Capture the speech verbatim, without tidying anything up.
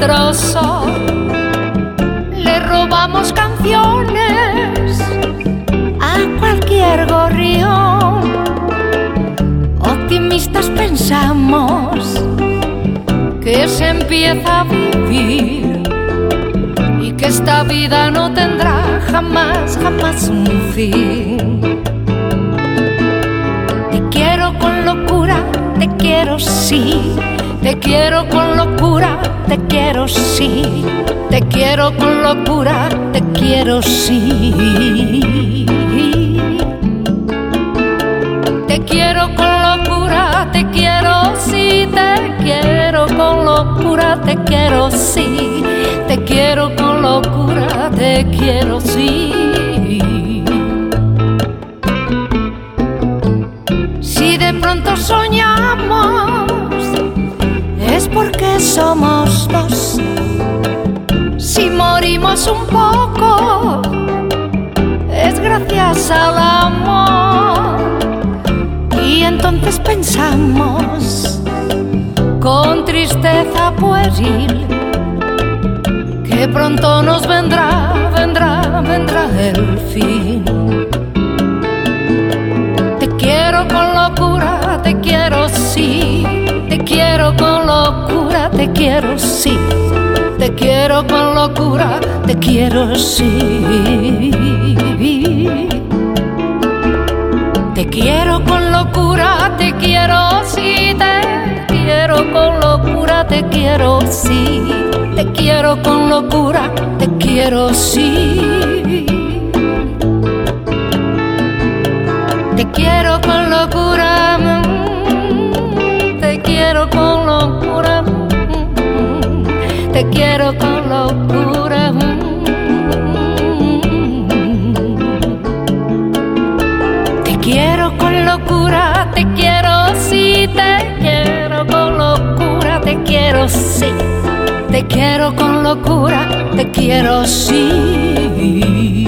trozo. Le robamos canciones a cualquier gorrión. Optimistas pensamos que se empieza a vivir y que esta vida no tendrá jamás, jamás un fin. Te quiero con locura, te quiero sí. Te quiero con locura, te quiero sí. Te quiero con locura, te quiero sí. Te quiero con locura, te quiero sí. Te quiero con locura, te quiero sí. Te quiero con locura, te quiero sí. Si de pronto soñamos, es porque somos dos. Si morimos un poco, es gracias al amor. Y entonces pensamos con tristeza pueril que pronto nos vendrá, vendrá, vendrá el fin. Te quiero con locura, te quiero sí. Te quiero con locura, te quiero sí. Te quiero con locura, te quiero sí. Te quiero con locura, te quiero sí. Te quiero con locura, te quiero sí. Te quiero con locura, te quiero sí. Te quiero con locura, te quiero con locura, te quiero con locura. Te quiero con locura, te quiero sí. Te quiero con locura, te quiero sí. Te quiero con locura, te quiero sí.